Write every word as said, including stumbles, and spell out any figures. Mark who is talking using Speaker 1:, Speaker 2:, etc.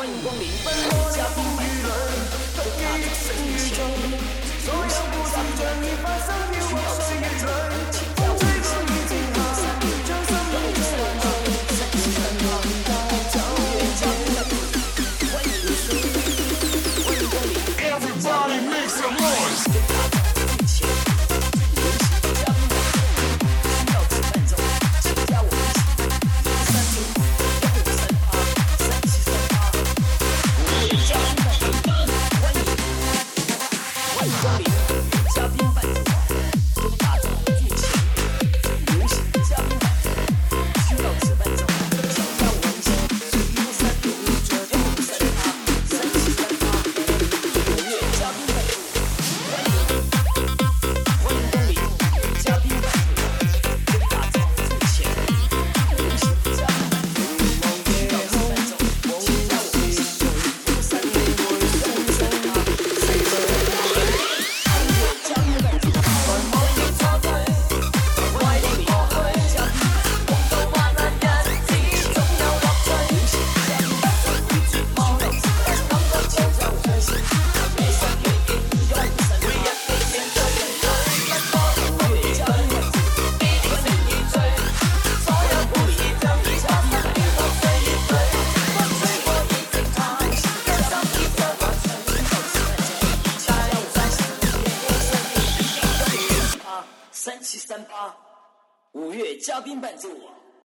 Speaker 1: 欢迎光临，嘉宾们都大众生气，所有不想将你发生欲望双眼泪，请加微信三六九三六九三九三七三八九月嘉宾们，欢迎欢迎光临
Speaker 2: Everybody make some noise. 三七三八，五月嘉宾伴奏我。